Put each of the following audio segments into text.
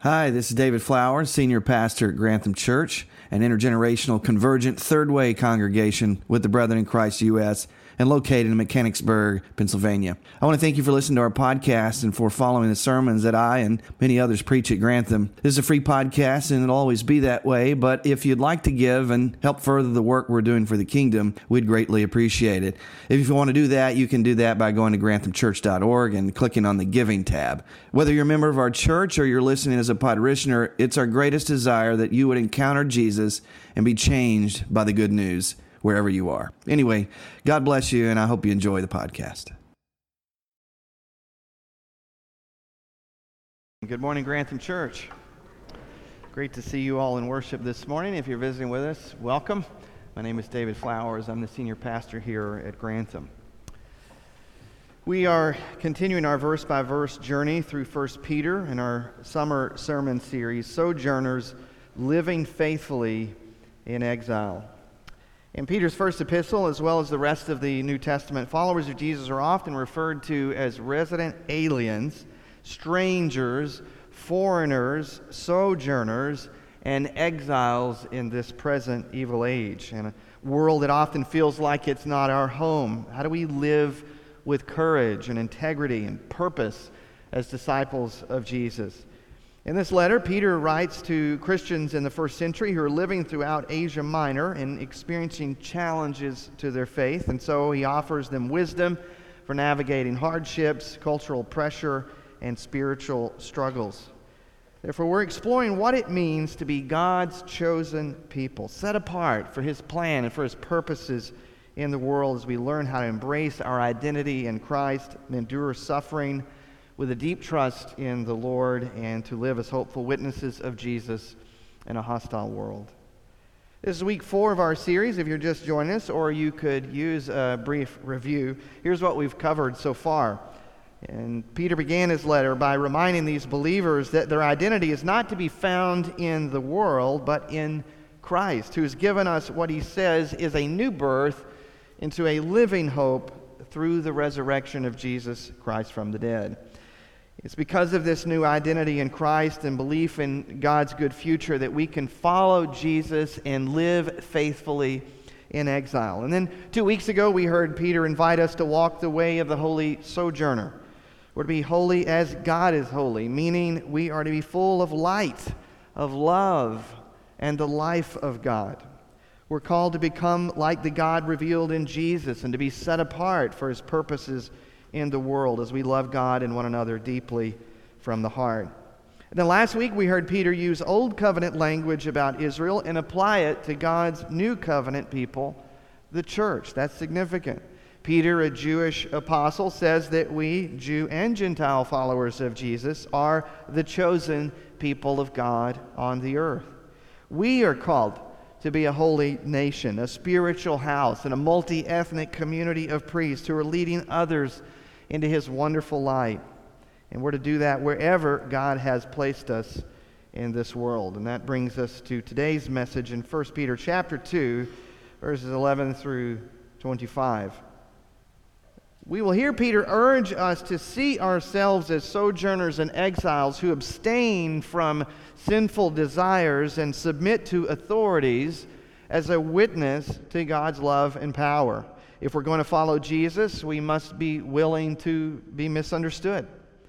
Hi, this is David Flowers, Senior Pastor at Grantham Church, an intergenerational convergent third way congregation with the Brethren in Christ U.S. and located in Mechanicsburg, Pennsylvania. I want to thank you for listening to our podcast and for following the sermons that I and many others preach at Grantham. This is a free podcast and it'll always be that way, but if you'd like to give and help further the work we're doing for the kingdom, we'd greatly appreciate it. If you want to do that, you can do that by going to granthamchurch.org and clicking on the Giving tab. Whether you're a member of our church or you're listening as a parishioner, it's our greatest desire that you would encounter Jesus and be changed by the good news wherever you are. Anyway, God bless you, and I hope you enjoy the podcast. Good morning, Grantham Church. Great to see you all in worship this morning. If you're visiting with us, welcome. My name is David Flowers. I'm the senior pastor here at Grantham. We are continuing our verse-by-verse journey through 1 Peter in our summer sermon series, Sojourners Living Faithfully in Exile. In Peter's first epistle, as well as the rest of the New Testament, followers of Jesus are often referred to as resident aliens, strangers, foreigners, sojourners, and exiles in this present evil age, and a world that often feels like it's not our home. How do we live with courage and integrity and purpose as disciples of Jesus? In this letter, Peter writes to Christians in the first century who are living throughout Asia Minor and experiencing challenges to their faith, and so he offers them wisdom for navigating hardships, cultural pressure, and spiritual struggles. Therefore, we're exploring what it means to be God's chosen people, set apart for His plan and for His purposes in the world as we learn how to embrace our identity in Christ and endure suffering with a deep trust in the Lord and to live as hopeful witnesses of Jesus in a hostile world. This is week 4 of our series, if you're just joining us, or you could use a brief review. Here's what we've covered so far. And Peter began his letter by reminding these believers that their identity is not to be found in the world, but in Christ, who has given us what he says is a new birth into a living hope through the resurrection of Jesus Christ from the dead. It's because of this new identity in Christ and belief in God's good future that we can follow Jesus and live faithfully in exile. And then 2 weeks ago, we heard Peter invite us to walk the way of the holy sojourner. We're to be holy as God is holy, meaning we are to be full of light, of love, and the life of God. We're called to become like the God revealed in Jesus and to be set apart for His purposes in the world as we love God and one another deeply from the heart. And then last week we heard Peter use Old Covenant language about Israel and apply it to God's New Covenant people, the church. That's significant. Peter, a Jewish apostle, says that we, Jew and Gentile followers of Jesus, are the chosen people of God on the earth. We are called to be a holy nation, a spiritual house, and a multi-ethnic community of priests who are leading others into His wonderful light. And we're to do that wherever God has placed us in this world. And that brings us to today's message in 1 Peter chapter 2, verses 11 through 25. We will hear Peter urge us to see ourselves as sojourners and exiles who abstain from sinful desires and submit to authorities as a witness to God's love and power. If we're going to follow Jesus, we must be willing to be misunderstood,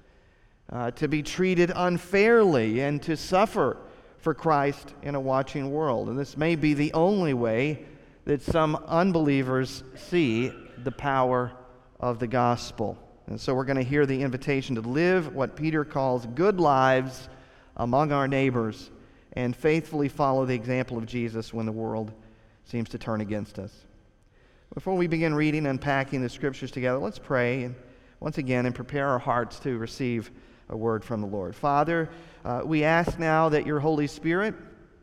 to be treated unfairly, and to suffer for Christ in a watching world. And this may be the only way that some unbelievers see the power of the gospel. And so we're going to hear the invitation to live what Peter calls good lives among our neighbors and faithfully follow the example of Jesus when the world seems to turn against us. Before we begin reading and unpacking the scriptures together, let's pray and once again and prepare our hearts to receive a word from the Lord. Father, we ask now that your Holy Spirit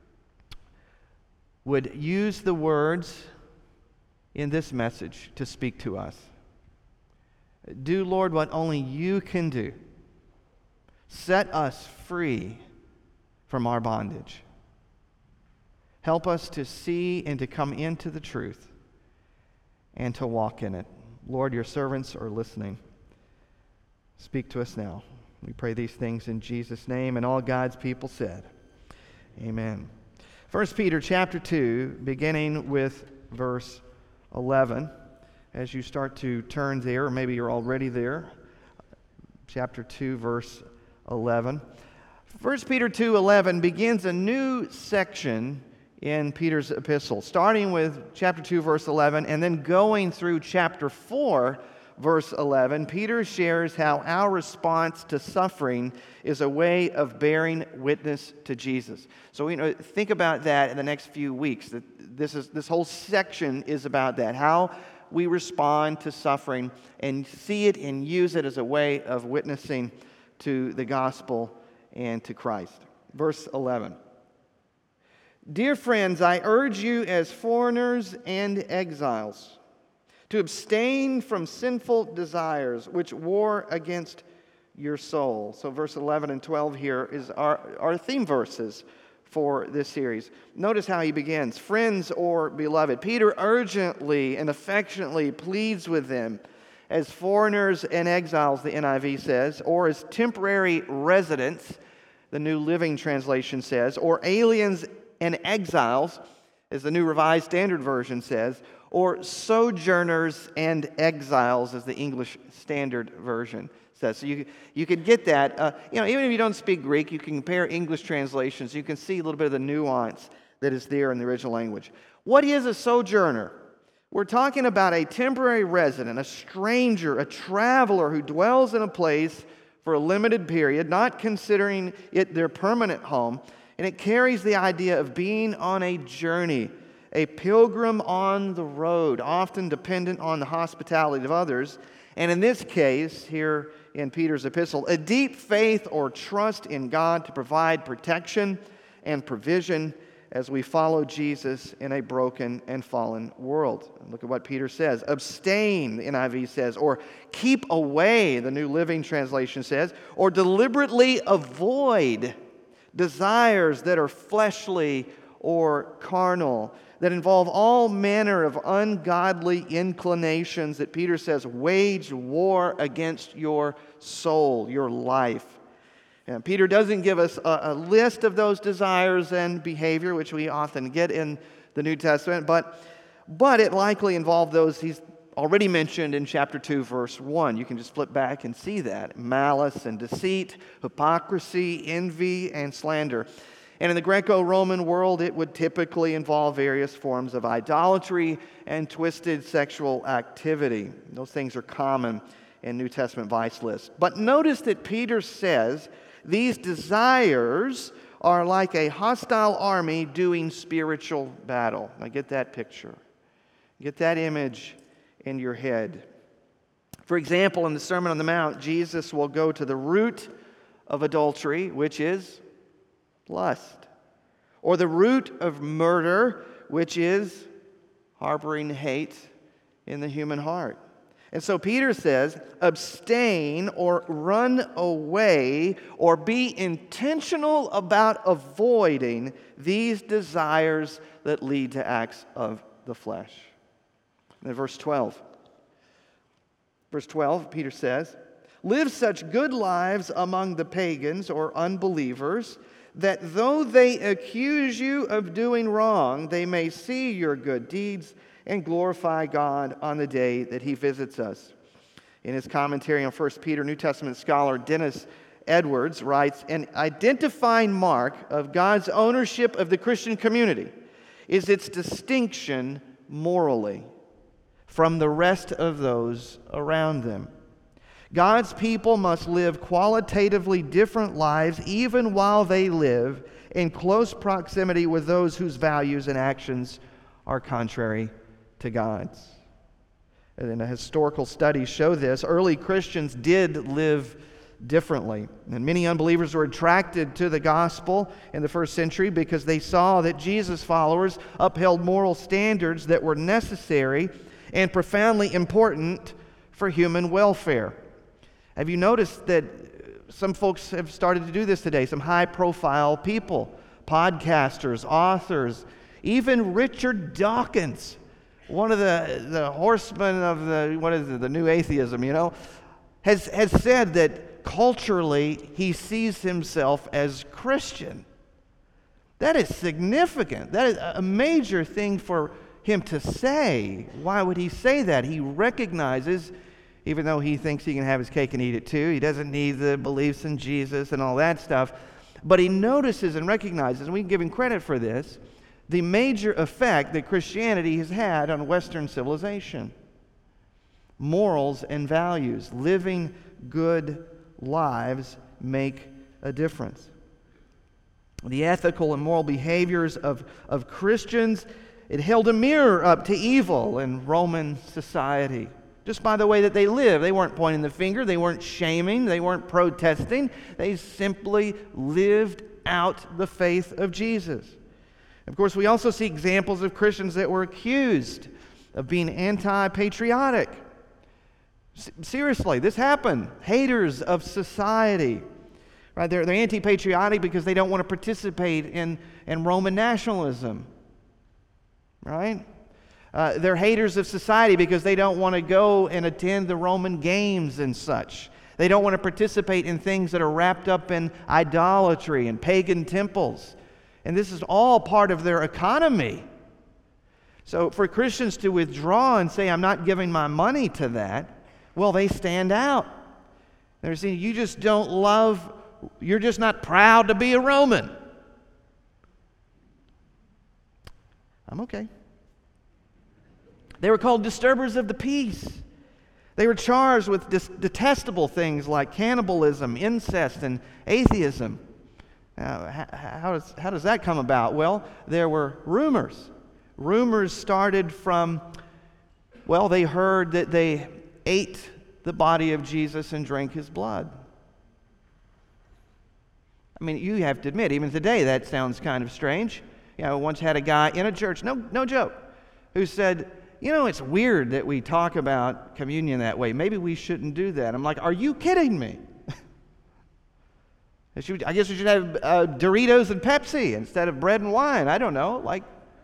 would use the words in this message to speak to us. Do, Lord, what only you can do. Set us free from our bondage. Help us to see and to come into the truth and to walk in it. Lord, your servants are listening. Speak to us now. We pray these things in Jesus' name, and all God's people said, amen. 1 Peter chapter 2, beginning with verse 11. As you start to turn there, or maybe you're already there, chapter 2, verse 11. 1 Peter 2:11 begins a new section in Peter's epistle, starting with chapter 2, verse 11, and then going through chapter 4, verse 11. Peter shares how our response to suffering is a way of bearing witness to Jesus. So think about that in the next few weeks. This whole section is about that, how we respond to suffering and see it and use it as a way of witnessing to the gospel and to Christ. Verse 11. Dear friends, I urge you as foreigners and exiles to abstain from sinful desires which war against your soul. So verse 11 and 12 here is our theme verses for this series. Notice how he begins. Friends or beloved. Peter urgently and affectionately pleads with them as foreigners and exiles, the NIV says, or as temporary residents, the New Living Translation says, or aliens and exiles, as the New Revised Standard Version says, or sojourners and exiles, as the English Standard Version says. So you could get that. Even if you don't speak Greek, you can compare English translations. You can see a little bit of the nuance that is there in the original language. What is a sojourner? We're talking about a temporary resident, a stranger, a traveler who dwells in a place for a limited period, not considering it their permanent home. And it carries the idea of being on a journey, a pilgrim on the road, often dependent on the hospitality of others. And in this case, here in Peter's epistle, a deep faith or trust in God to provide protection and provision as we follow Jesus in a broken and fallen world. Look at what Peter says. Abstain, the NIV says, or keep away, the New Living Translation says, or deliberately avoid desires that are fleshly or carnal, that involve all manner of ungodly inclinations that Peter says wage war against your soul, your life. And Peter doesn't give us a list of those desires and behavior, which we often get in the New Testament, but it likely involved those he's already mentioned in chapter 2, verse 1. You can just flip back and see that. Malice and deceit, hypocrisy, envy, and slander. And in the Greco-Roman world, it would typically involve various forms of idolatry and twisted sexual activity. Those things are common in New Testament vice lists. But notice that Peter says these desires are like a hostile army doing spiritual battle. Now get that picture. Get that image in your head. For example, in the Sermon on the Mount, Jesus will go to the root of adultery, which is lust, or the root of murder, which is harboring hate in the human heart. And so Peter says, abstain or run away or be intentional about avoiding these desires that lead to acts of the flesh. And verse 12. Verse 12, Peter says, live such good lives among the pagans or unbelievers that though they accuse you of doing wrong, they may see your good deeds and glorify God on the day that He visits us. In his commentary on 1 Peter, New Testament scholar Dennis Edwards writes, an identifying mark of God's ownership of the Christian community is its distinction morally from the rest of those around them. God's people must live qualitatively different lives even while they live in close proximity with those whose values and actions are contrary to God's. And historical studies show this. Early Christians did live differently. And many unbelievers were attracted to the gospel in the first century because they saw that Jesus' followers upheld moral standards that were necessary and profoundly important for human welfare. Have you noticed that some folks have started to do this today? Some high-profile people, podcasters, authors, even Richard Dawkins, one of the horsemen of the new atheism, has said that culturally he sees himself as Christian. That is significant. That is a major thing for him to say. Why would he say that? He recognizes, even though he thinks he can have his cake and eat it too, he doesn't need the beliefs in Jesus and all that stuff, but he notices and recognizes, and we can give him credit for this, the major effect that Christianity has had on Western civilization. Morals and values, living good lives make a difference. The ethical and moral behaviors of Christians, it held a mirror up to evil in Roman society. Just by the way that they lived. They weren't pointing the finger, they weren't shaming, they weren't protesting. They simply lived out the faith of Jesus. Of course, we also see examples of Christians that were accused of being anti-patriotic. Seriously, this happened. Haters of society. Right? They're anti-patriotic because they don't want to participate in Roman nationalism. Right? They're haters of society because they don't want to go and attend the Roman games and such. They don't want to participate in things that are wrapped up in idolatry and pagan temples. And this is all part of their economy. So for Christians to withdraw and say, I'm not giving my money to that, well, they stand out. They're saying, you just don't love, you're just not proud to be a Roman. I'm okay. They were called disturbers of the peace. They were charged with detestable things like cannibalism, incest, and atheism. How does that come about? Well, there were rumors. Rumors started from, well, they heard that they ate the body of Jesus and drank his blood. I mean, you have to admit, even today, that sounds kind of strange. You know, I once had a guy in a church, no joke, who said, you know, it's weird that we talk about communion that way. Maybe we shouldn't do that. I'm like, are you kidding me? I guess we should have Doritos and Pepsi instead of bread and wine. I don't know, like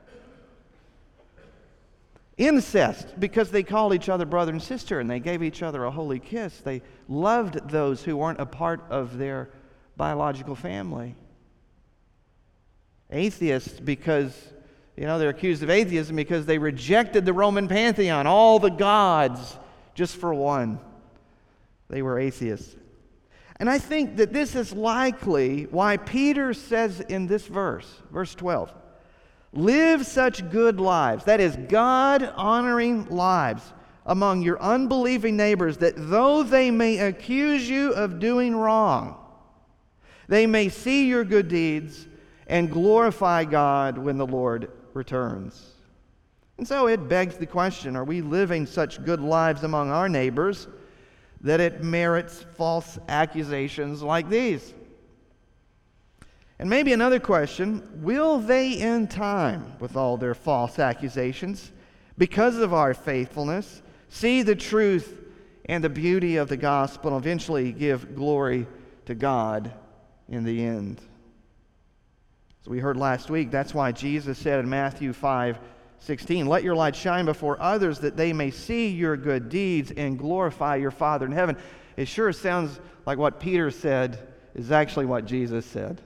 incest, because they called each other brother and sister and they gave each other a holy kiss. They loved those who weren't a part of their biological family. Atheists, because, you know, they're accused of atheism because they rejected the Roman pantheon, all the gods, just for one. They were atheists. And I think that this is likely why Peter says in this verse 12, live such good lives, that is, God-honoring lives, among your unbelieving neighbors, that though they may accuse you of doing wrong, they may see your good deeds and glorify God when the Lord returns. And so it begs the question, are we living such good lives among our neighbors that it merits false accusations like these? And maybe another question, will they in time, with all their false accusations, because of our faithfulness, see the truth and the beauty of the gospel and eventually give glory to God in the end? As we heard last week, that's why Jesus said in Matthew 5:16, let your light shine before others that they may see your good deeds and glorify your Father in heaven. It sure sounds like what Peter said is actually what Jesus said.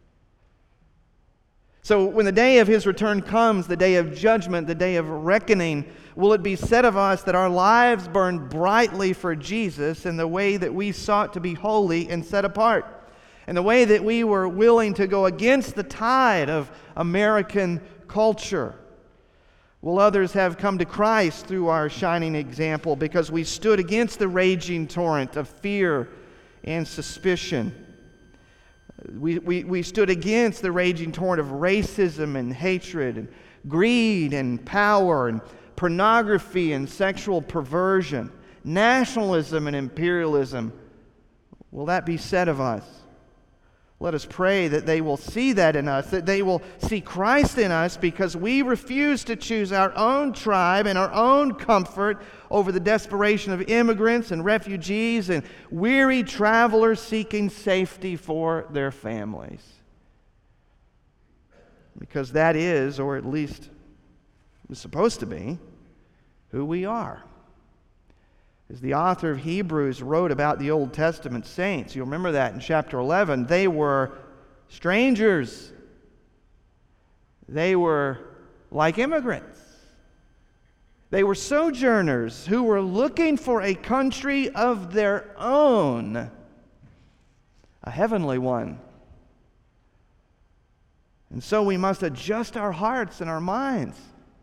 So when the day of his return comes, the day of judgment, the day of reckoning, will it be said of us that our lives burned brightly for Jesus in the way that we sought to be holy and set apart, in the way that we were willing to go against the tide of American culture? Will others have come to Christ through our shining example because we stood against the raging torrent of fear and suspicion? We stood against the raging torrent of racism and hatred and greed and power and pornography and sexual perversion, nationalism and imperialism. Will that be said of us? Let us pray that they will see that in us, that they will see Christ in us because we refuse to choose our own tribe and our own comfort over the desperation of immigrants and refugees and weary travelers seeking safety for their families. Because that is, or at least is supposed to be, who we are. As the author of Hebrews wrote about the Old Testament saints, you'll remember that in chapter 11, they were strangers. They were like immigrants. They were sojourners who were looking for a country of their own, a heavenly one. And so we must adjust our hearts and our minds,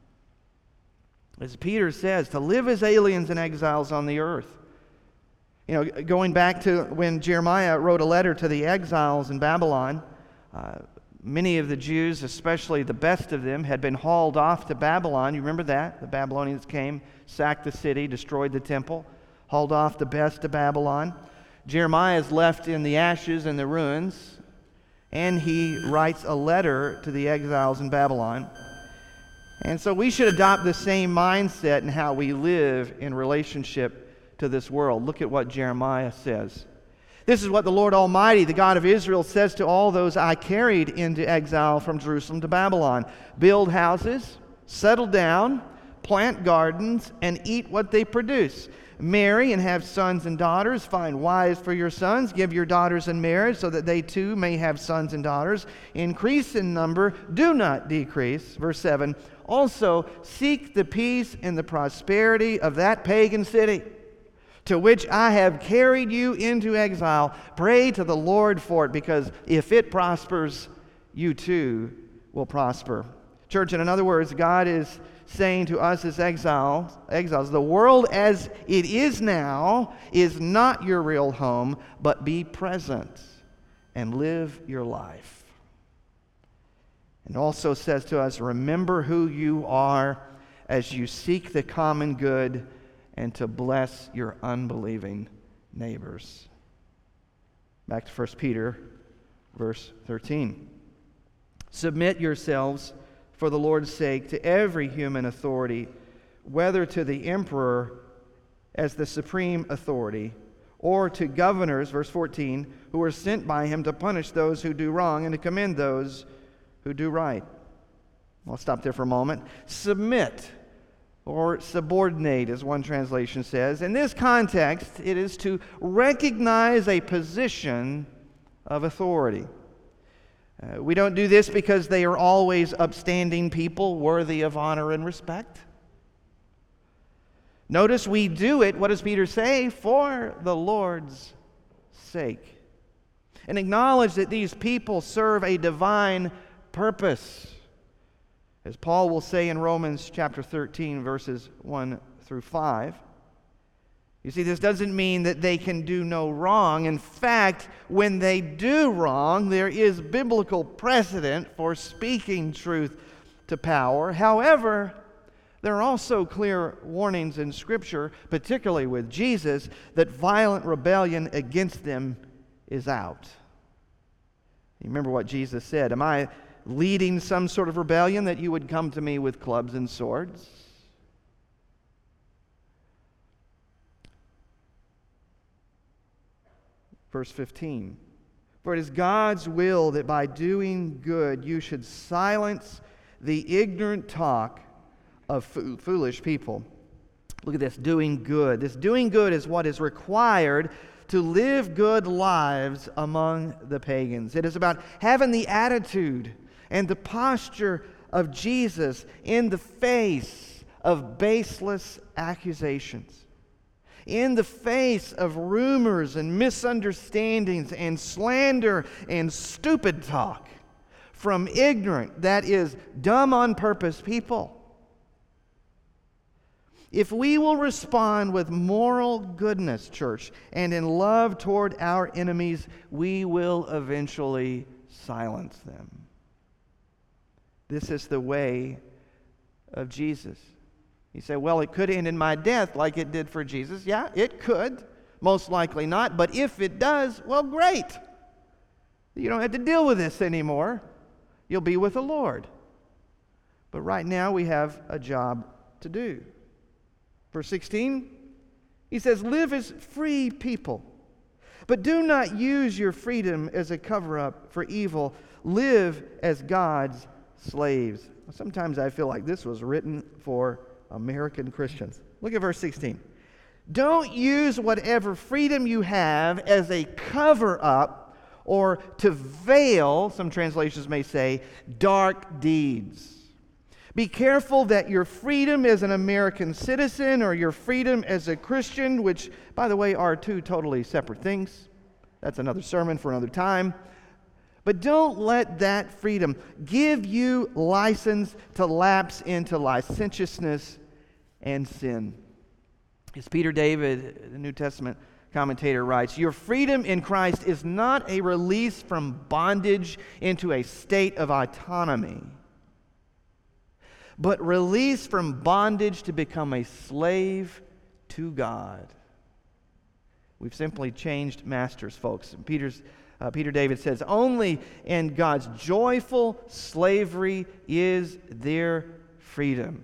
as Peter says, to live as aliens and exiles on the earth. You know, going back to when Jeremiah wrote a letter to the exiles in Babylon, many of the Jews, especially the best of them, had been hauled off to Babylon. You remember that? The Babylonians came, sacked the city, destroyed the temple, hauled off the best to Babylon. Jeremiah is left in the ashes and the ruins, and he writes a letter to the exiles in Babylon. And so we should adopt the same mindset in how we live in relationship to this world. Look at what Jeremiah says. This is what the Lord Almighty, the God of Israel, says to all those I carried into exile from Jerusalem to Babylon. Build houses, settle down, plant gardens, and eat what they produce. Marry and have sons and daughters. Find wives for your sons. Give your daughters in marriage so that they too may have sons and daughters. Increase in number. Do not decrease. Verse 7. Also, seek the peace and the prosperity of that pagan city to which I have carried you into exile. Pray to the Lord for it, because if it prospers, you too will prosper. Church, in other words, God is saying to us as exiles, the world as it is now is not your real home, but be present and live your life. And also says to us, remember who you are as you seek the common good and to bless your unbelieving neighbors. Back to 1 Peter, verse 13. Submit yourselves for the Lord's sake to every human authority, whether to the emperor as the supreme authority, or to governors, verse 14, who are sent by him to punish those who do wrong and to commend those who do right. I'll stop there for a moment. Submit, or subordinate, as one translation says. In this context, it is to recognize a position of authority. We don't do this because they are always upstanding people worthy of honor and respect. Notice we do it, what does Peter say? For the Lord's sake. And acknowledge that these people serve a divine purpose. As Paul will say in Romans chapter 13, verses 1 through 5. You see, this doesn't mean that they can do no wrong. In fact, when they do wrong, there is biblical precedent for speaking truth to power. However, there are also clear warnings in Scripture, particularly with Jesus, that violent rebellion against them is out. You remember what Jesus said, am I leading some sort of rebellion that you would come to me with clubs and swords? Verse 15. For it is God's will that by doing good you should silence the ignorant talk of foolish people. Look at this, doing good. This doing good is what is required to live good lives among the pagans. It is about having the attitude and the posture of Jesus in the face of baseless accusations, in the face of rumors and misunderstandings and slander and stupid talk from ignorant, that is, dumb on purpose people. If we will respond with moral goodness, church, and in love toward our enemies, we will eventually silence them. This is the way of Jesus. You say, well, it could end in my death like it did for Jesus. Yeah, it could. Most likely not. But if it does, well, great. You don't have to deal with this anymore. You'll be with the Lord. But right now we have a job to do. Verse 16, he says, live as free people, but do not use your freedom as a cover-up for evil. Live as God's slaves. Sometimes I feel like this was written for American Christians. Look at verse 16. Don't use whatever freedom you have as a cover-up or to veil, some translations may say, dark deeds. Be careful that your freedom as an American citizen or your freedom as a Christian, which, by the way, are two totally separate things. That's another sermon for another time. But don't let that freedom give you license to lapse into licentiousness and sin. As Peter David, the New Testament commentator, writes, your freedom in Christ is not a release from bondage into a state of autonomy, but release from bondage to become a slave to God. We've simply changed masters, folks. And Peter David says, only in God's joyful slavery is there freedom.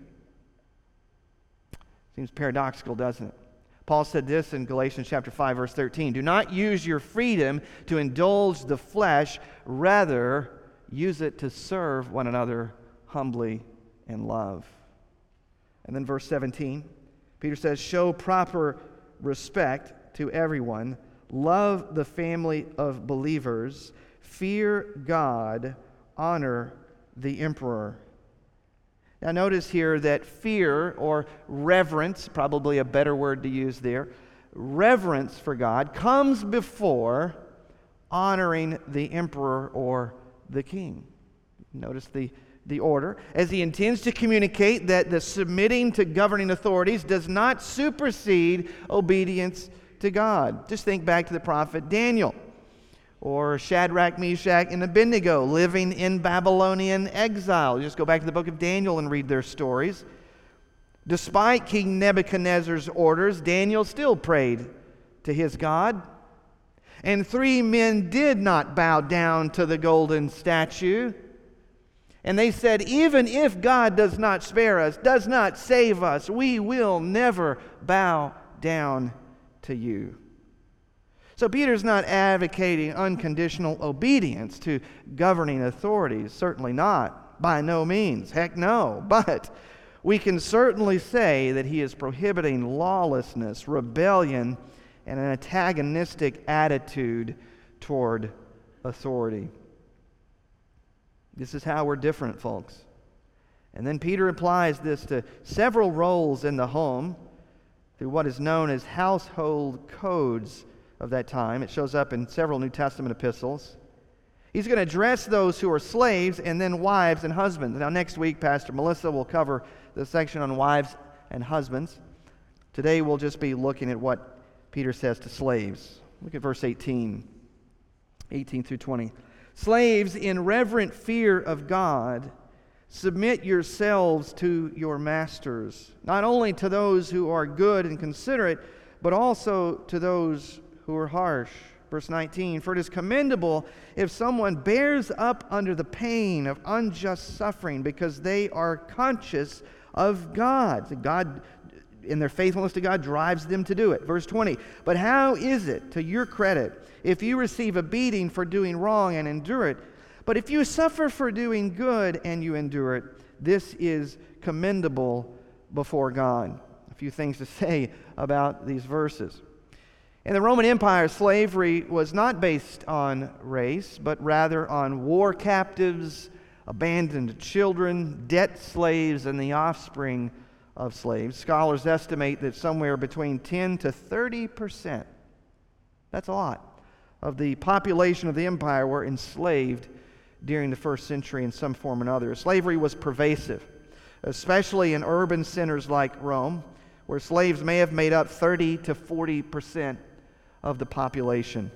Seems paradoxical, doesn't it? Paul said this in Galatians chapter 5, verse 13. Do not use your freedom to indulge the flesh. Rather, use it to serve one another humbly in love. And then verse 17, Peter says, show proper respect to everyone. Love the family of believers. Fear God. Honor the emperor. Now notice here that fear or reverence, probably a better word to use there, reverence for God comes before honoring the emperor or the king. Notice the order, as he intends to communicate that the submitting to governing authorities does not supersede obedience to God. Just think back to the prophet Daniel, or Shadrach, Meshach, and Abednego living in Babylonian exile. Just go back to the book of Daniel and read their stories. Despite King Nebuchadnezzar's orders, Daniel still prayed to his God. And 3 men did not bow down to the golden statue. And they said, even if God does not spare us, does not save us, we will never bow down to you. So Peter's not advocating unconditional obedience to governing authorities. Certainly not. By no means. Heck no. But we can certainly say that he is prohibiting lawlessness, rebellion, and an antagonistic attitude toward authority. This is how we're different, folks. And then Peter applies this to several roles in the home through what is known as household codes of that time. It shows up in several New Testament epistles. He's going to address those who are slaves and then wives and husbands. Now next week, Pastor Melissa will cover the section on wives and husbands. Today we'll just be looking at what Peter says to slaves. Look at verse 18 through 20. Slaves, in reverent fear of God, submit yourselves to your masters, not only to those who are good and considerate, but also to those who are harsh. Verse 19, for it is commendable if someone bears up under the pain of unjust suffering because they are conscious of God. So God, in their faithfulness to God, drives them to do it. Verse 20, but how is it to your credit if you receive a beating for doing wrong and endure it? But if you suffer for doing good and you endure it, this is commendable before God. A few things to say about these verses. In the Roman Empire, slavery was not based on race, but rather on war captives, abandoned children, debt slaves, and the offspring of slaves. Scholars estimate that somewhere between 10 to 30%, that's a lot, of the population of the empire were enslaved during the first century in some form or another. Slavery was pervasive, especially in urban centers like Rome, where slaves may have made up 30 to 40% of the population.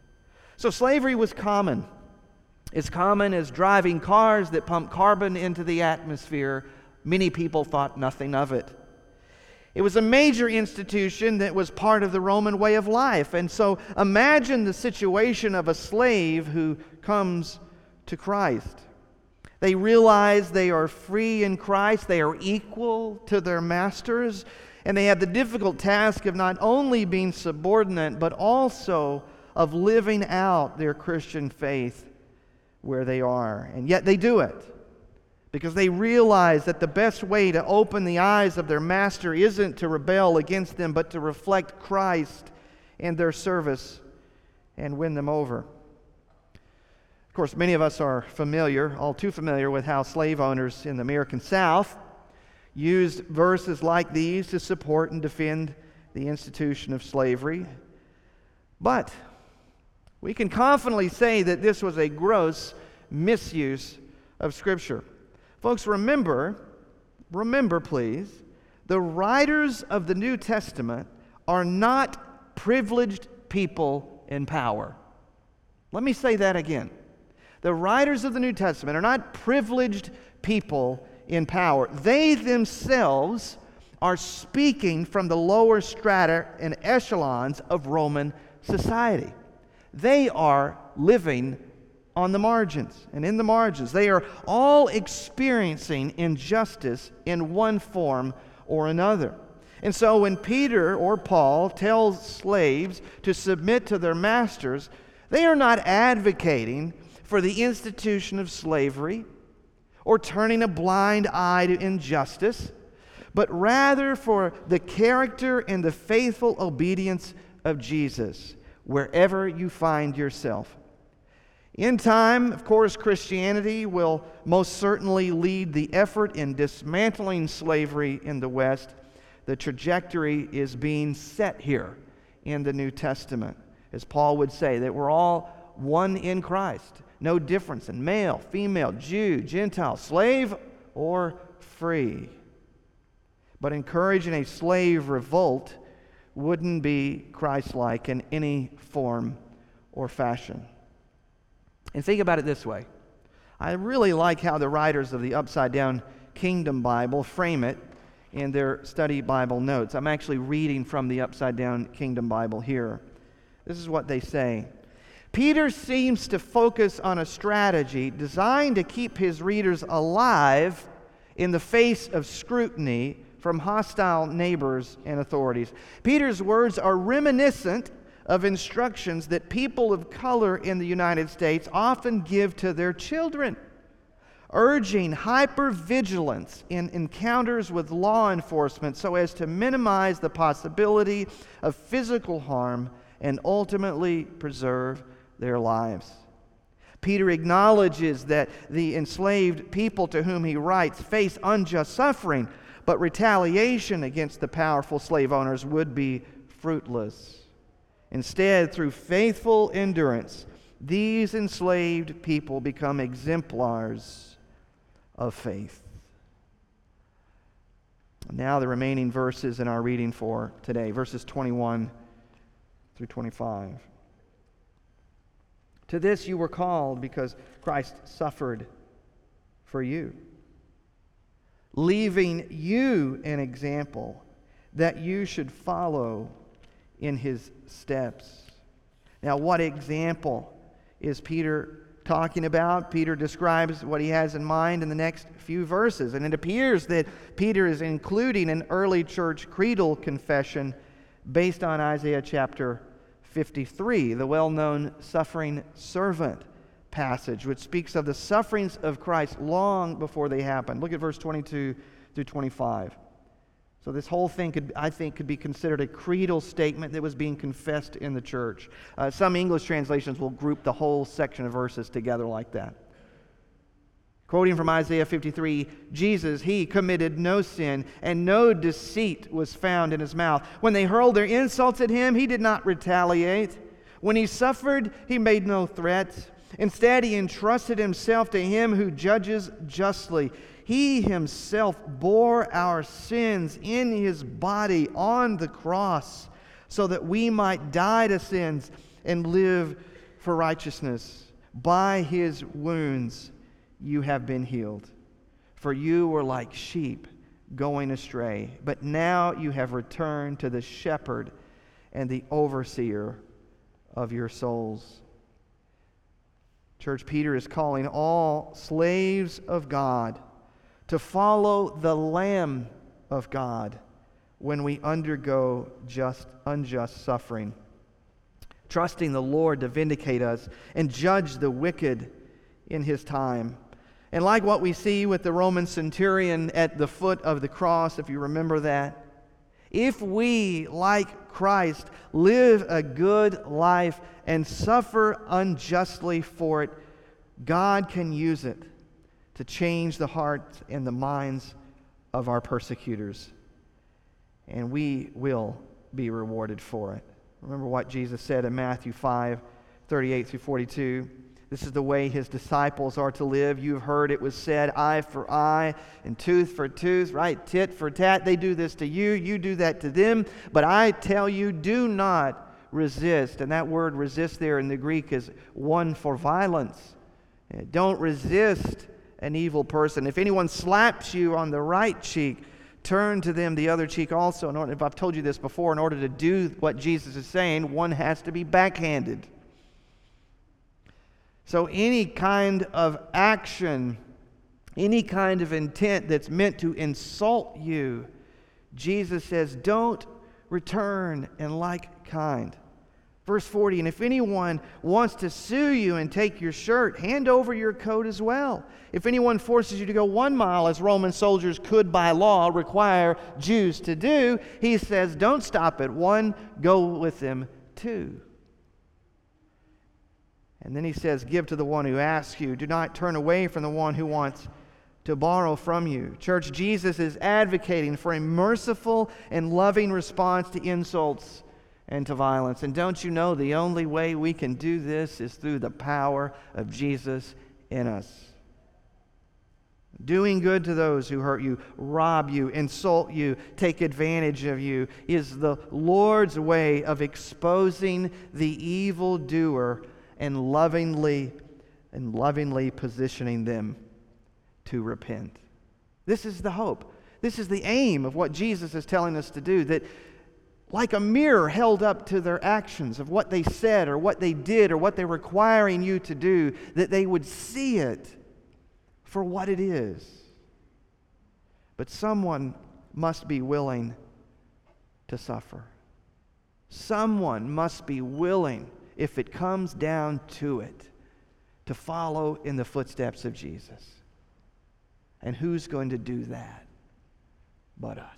So slavery was common. As common as driving cars that pump carbon into the atmosphere. Many people thought nothing of it. It was a major institution that was part of the Roman way of life. And so imagine the situation of a slave who comes to Christ. They realize they are free in Christ. They are equal to their masters. And they have the difficult task of not only being subordinate, but also of living out their Christian faith where they are. And yet they do it. because they realize that the best way to open the eyes of their master isn't to rebel against them, but to reflect Christ in their service and win them over. Of course, many of us are familiar, all too familiar, with how slave owners in the American South used verses like these to support and defend the institution of slavery. But we can confidently say that this was a gross misuse of Scripture. Folks, remember please, the writers of the New Testament are not privileged people in power. Let me say that again. The writers of the New Testament are not privileged people in power. They themselves are speaking from the lower strata and echelons of Roman society. They are living on the margins and in the margins. They are all experiencing injustice in one form or another. And so when Peter or Paul tells slaves to submit to their masters, they are not advocating for the institution of slavery or turning a blind eye to injustice, but rather for the character and the faithful obedience of Jesus wherever you find yourself. In time, of course, Christianity will most certainly lead the effort in dismantling slavery in the West. The trajectory is being set here in the New Testament. As Paul would say, that we're all one in Christ. No difference in male, female, Jew, Gentile, slave, or free. But encouraging a slave revolt wouldn't be Christ-like in any form or fashion. And think about it this way. I really like how the writers of the Upside Down Kingdom Bible frame it in their study Bible notes. I'm actually reading from the Upside Down Kingdom Bible here. This is what they say. Peter seems to focus on a strategy designed to keep his readers alive in the face of scrutiny from hostile neighbors and authorities. Peter's words are reminiscent of instructions that people of color in the United States often give to their children, urging hypervigilance in encounters with law enforcement so as to minimize the possibility of physical harm and ultimately preserve their lives. Peter acknowledges that the enslaved people to whom he writes face unjust suffering, but retaliation against the powerful slave owners would be fruitless. Instead, through faithful endurance, these enslaved people become exemplars of faith. Now the remaining verses in our reading for today, verses 21 through 25. To this you were called because Christ suffered for you, leaving you an example that you should follow in his steps. Now, what example is Peter talking about? Peter describes what he has in mind in the next few verses, and it appears that Peter is including an early church creedal confession based on Isaiah chapter 53, the well-known suffering servant passage, which speaks of the sufferings of Christ long before they happened. Look at verse 22 through 25. So this whole thing could be considered a creedal statement that was being confessed in the church. Some English translations will group the whole section of verses together like that. Quoting from Isaiah 53, Jesus, he committed no sin, and no deceit was found in his mouth. When they hurled their insults at him, he did not retaliate. When he suffered, he made no threat. Instead, he entrusted himself to him who judges justly. He himself bore our sins in his body on the cross so that we might die to sins and live for righteousness. By his wounds you have been healed. For you were like sheep going astray, but now you have returned to the shepherd and the overseer of your souls. Church, Peter is calling all slaves of God to follow the Lamb of God when we undergo unjust suffering, trusting the Lord to vindicate us and judge the wicked in his time. And like what we see with the Roman centurion at the foot of the cross, if you remember that, if we, like Christ, live a good life and suffer unjustly for it, God can use it to change the hearts and the minds of our persecutors. And we will be rewarded for it. Remember what Jesus said in Matthew 5:38-42. This is the way his disciples are to live. You've heard it was said, eye for eye and tooth for tooth, right? Tit for tat. They do this to you. You do that to them. But I tell you, do not resist. And that word resist there in the Greek is one for violence. Don't resist an evil person. If anyone slaps you on the right cheek, turn to them the other cheek also. If I've told you this before, in order to do what Jesus is saying, one has to be backhanded. So any kind of action, any kind of intent that's meant to insult you, Jesus says, don't return in like kind. Verse 40, and if anyone wants to sue you and take your shirt, hand over your coat as well. If anyone forces you to go 1 mile, as Roman soldiers could by law require Jews to do, he says, don't stop at 1, go with them 2. And then he says, give to the one who asks you. Do not turn away from the one who wants to borrow from you. Church, Jesus is advocating for a merciful and loving response to insults and to violence. And don't you know, the only way we can do this is through the power of Jesus in us. Doing good to those who hurt you, rob you, insult you, take advantage of you is the Lord's way of exposing the evildoer and lovingly positioning them to repent. This is the hope. This is the aim of what Jesus is telling us to do, that like a mirror held up to their actions of what they said or what they did or what they're requiring you to do, that they would see it for what it is. But someone must be willing to suffer. Someone must be willing, if it comes down to it, to follow in the footsteps of Jesus. And who's going to do that but us?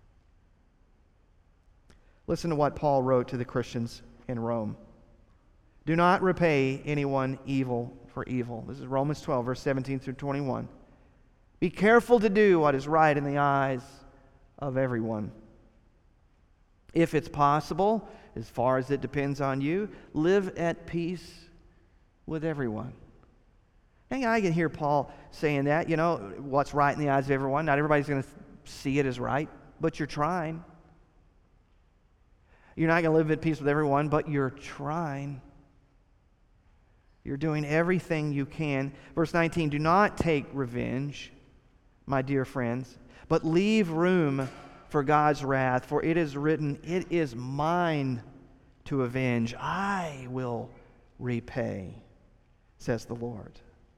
Listen to what Paul wrote to the Christians in Rome. Do not repay anyone evil for evil. This is Romans 12, verse 17-21. Be careful to do what is right in the eyes of everyone. If it's possible, as far as it depends on you, live at peace with everyone. And I can hear Paul saying that, what's right in the eyes of everyone. Not everybody's going to see it as right, but you're trying. You're not going to live at peace with everyone, but you're trying. You're doing everything you can. Verse 19, do not take revenge, my dear friends, but leave room for God's wrath, for it is written, it is mine to avenge. I will repay, says the Lord.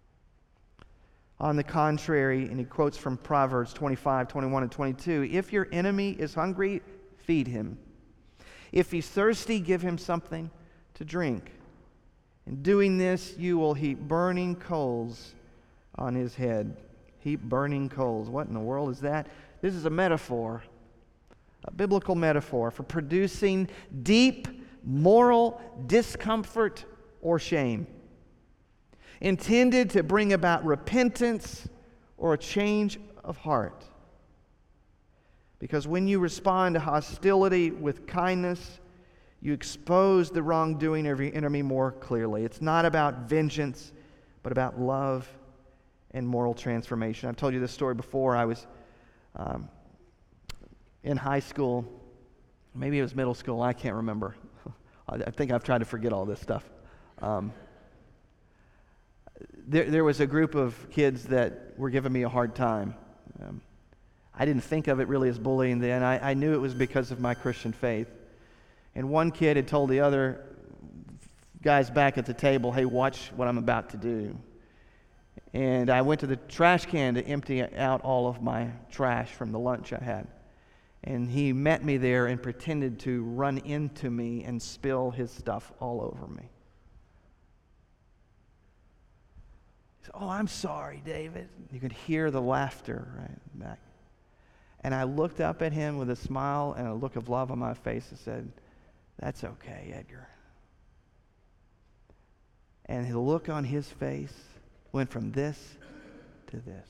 On the contrary, and he quotes from Proverbs 25, 21, and 22, if your enemy is hungry, feed him. If he's thirsty, give him something to drink. In doing this, you will heap burning coals on his head. Heap burning coals. What in the world is that? This is a metaphor, a biblical metaphor for producing deep moral discomfort or shame, intended to bring about repentance or a change of heart. Because when you respond to hostility with kindness, you expose the wrongdoing of your enemy more clearly. It's not about vengeance, but about love and moral transformation. I've told you this story before. I was in high school, maybe it was middle school, I can't remember. I think I've tried to forget all this stuff. There was a group of kids that were giving me a hard time. I didn't think of it really as bullying then. I knew it was because of my Christian faith. And one kid had told the other guys back at the table, hey, watch what I'm about to do. And I went to the trash can to empty out all of my trash from the lunch I had. And he met me there and pretended to run into me and spill his stuff all over me. He said, "Oh, I'm sorry, David." You could hear the laughter right back. And I looked up at him with a smile and a look of love on my face and said, "That's okay, Edgar." And the look on his face went from this to this.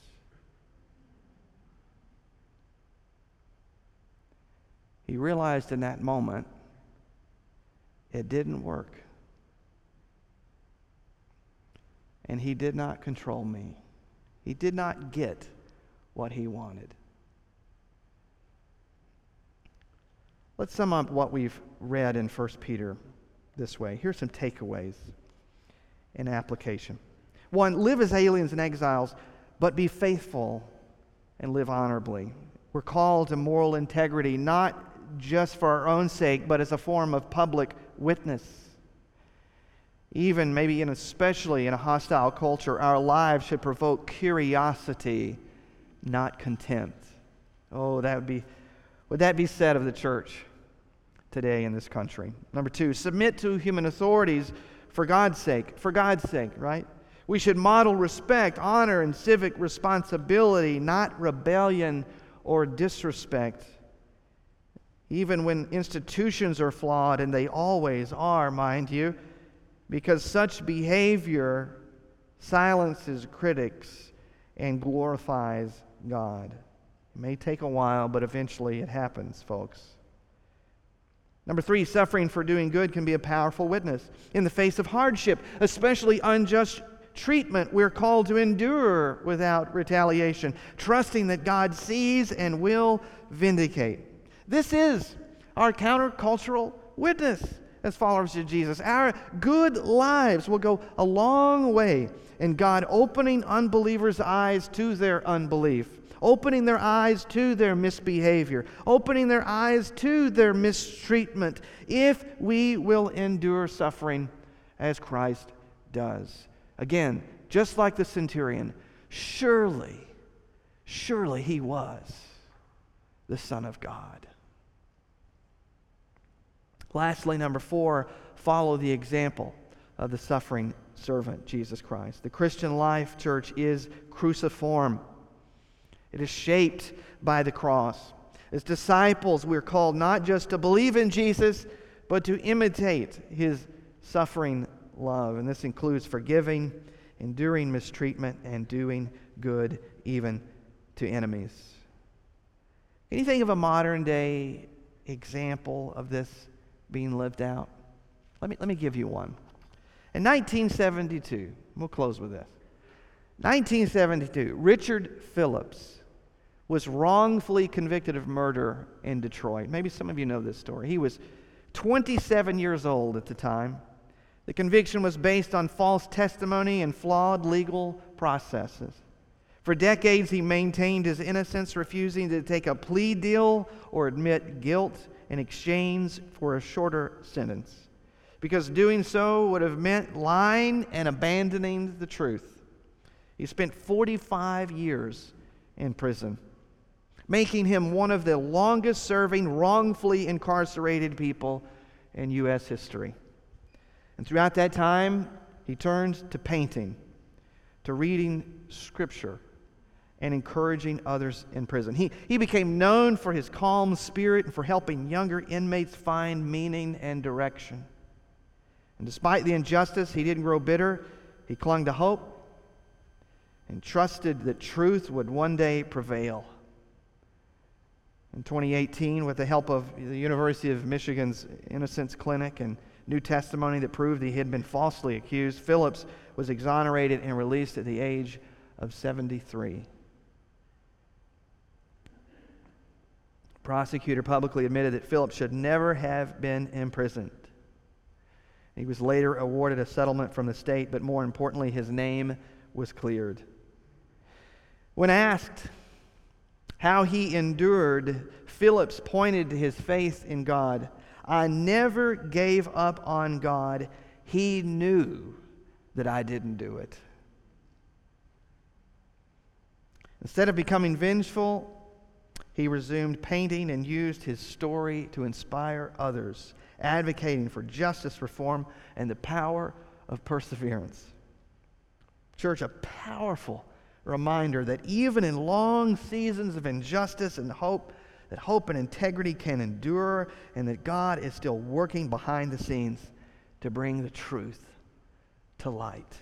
He realized in that moment it didn't work. And he did not control me. He did not get what he wanted. Let's sum up what we've read in 1 Peter this way. Here's some takeaways in application. 1, live as aliens and exiles, but be faithful and live honorably. We're called to moral integrity, not just for our own sake, but as a form of public witness. Even, maybe and especially in a hostile culture, our lives should provoke curiosity, not contempt. Oh, would that be said of the church today in this country? Number 2, submit to human authorities for God's sake, right? We should model respect, honor, and civic responsibility, not rebellion or disrespect. Even when institutions are flawed, and they always are, mind you, because such behavior silences critics and glorifies God. It may take a while, but eventually it happens, folks. Number 3, suffering for doing good can be a powerful witness. In the face of hardship, especially unjust treatment, we're called to endure without retaliation, trusting that God sees and will vindicate. This is our countercultural witness as followers of Jesus. Our good lives will go a long way in God opening unbelievers' eyes to their unbelief, opening their eyes to their misbehavior, opening their eyes to their mistreatment, if we will endure suffering as Christ does. Again, just like the centurion, surely he was the Son of God. Lastly, number 4, follow the example of the suffering servant, Jesus Christ. The Christian life, church, is cruciform. It is shaped by the cross. As disciples, we're called not just to believe in Jesus, but to imitate his suffering love. And this includes forgiving, enduring mistreatment, and doing good even to enemies. Can you think of a modern day example of this being lived out? Let me give you one. In 1972, we'll close with this. 1972, Richard Phillips was wrongfully convicted of murder in Detroit. Maybe some of you know this story. He was 27 years old at the time. The conviction was based on false testimony and flawed legal processes. For decades, he maintained his innocence, refusing to take a plea deal or admit guilt in exchange for a shorter sentence, because doing so would have meant lying and abandoning the truth. He spent 45 years in prison, making him one of the longest-serving, wrongfully incarcerated people in U.S. history. And throughout that time, he turned to painting, to reading Scripture, and encouraging others in prison. He became known for his calm spirit and for helping younger inmates find meaning and direction. And despite the injustice, he didn't grow bitter. He clung to hope and trusted that truth would one day prevail. In 2018, with the help of the University of Michigan's Innocence Clinic and new testimony that proved he had been falsely accused, Phillips was exonerated and released at the age of 73. The prosecutor publicly admitted that Phillips should never have been imprisoned. He was later awarded a settlement from the state, but more importantly, his name was cleared. When asked how he endured, Phillips pointed to his faith in God. "I never gave up on God. He knew that I didn't do it." Instead of becoming vengeful, he resumed painting and used his story to inspire others, advocating for justice, reform, and the power of perseverance. Church, a powerful reminder that even in long seasons of injustice and hope, that hope and integrity can endure, and that God is still working behind the scenes to bring the truth to light.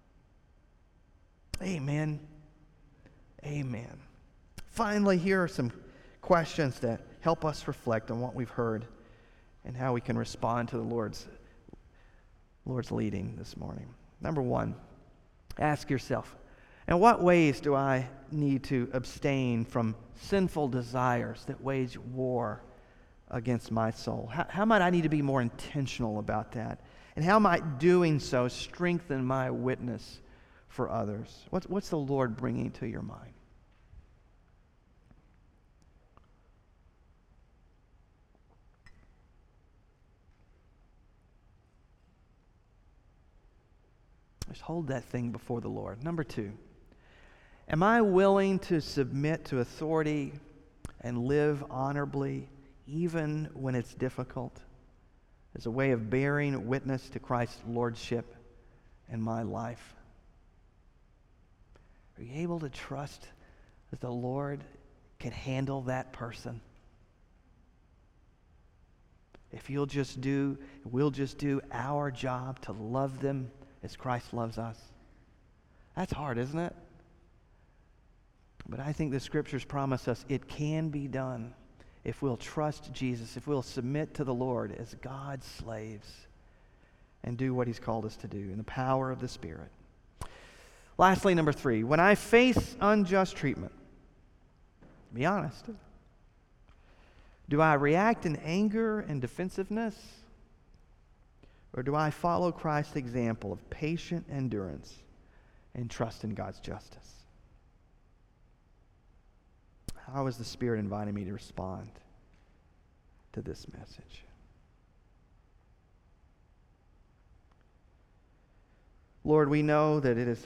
Amen. Amen. Finally, here are some questions that help us reflect on what we've heard and how we can respond to the Lord's leading this morning. Number one, ask yourself, in what ways do I need to abstain from sinful desires that wage war against my soul? How might I need to be more intentional about that? And how might doing so strengthen my witness for others? What's the Lord bringing to your mind? Just hold that thing before the Lord. Number two, am I willing to submit to authority and live honorably even when it's difficult, as a way of bearing witness to Christ's lordship in my life? Are you able to trust that the Lord can handle that person? If we'll just do our job to love them as Christ loves us. That's hard, isn't it? But I think the Scriptures promise us it can be done if we'll trust Jesus, if we'll submit to the Lord as God's slaves and do what He's called us to do in the power of the Spirit. Lastly, number three, when I face unjust treatment, be honest, do I react in anger and defensiveness? Or do I follow Christ's example of patient endurance and trust in God's justice? How is the Spirit inviting me to respond to this message? Lord, we know that it is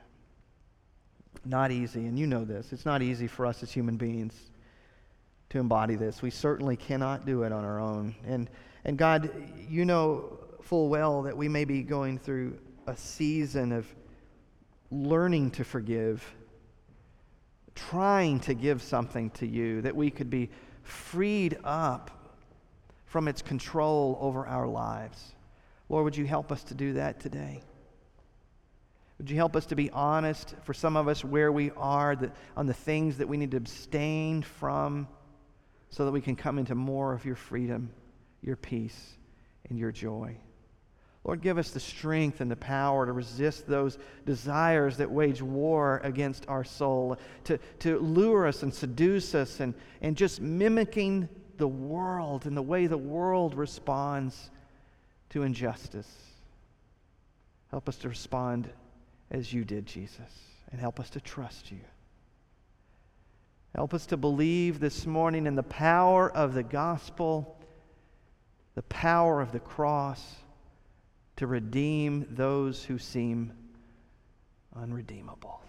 not easy, and you know this. It's not easy for us as human beings to embody this. We certainly cannot do it on our own. And God, you know full well that we may be going through a season of learning to forgive, trying to give something to you, that we could be freed up from its control over our lives. Lord, would you help us to do that today? Would you help us to be honest, for some of us, where we are, on the things that we need to abstain from, so that we can come into more of your freedom, your peace, and your joy. Lord, give us the strength and the power to resist those desires that wage war against our soul, to lure us and seduce us, and just mimicking the world and the way the world responds to injustice. Help us to respond as you did, Jesus, and help us to trust you. Help us to believe this morning in the power of the gospel, the power of the cross, to redeem those who seem unredeemable.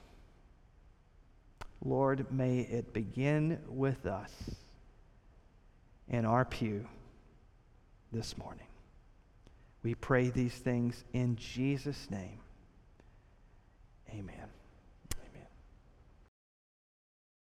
Lord, may it begin with us in our pew this morning. We pray these things in Jesus' name.